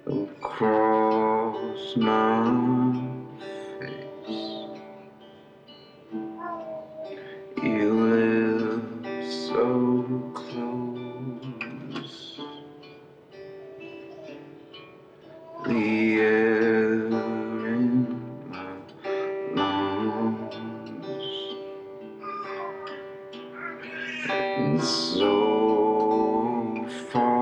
across my face. You live so close, the air in my lungs, and so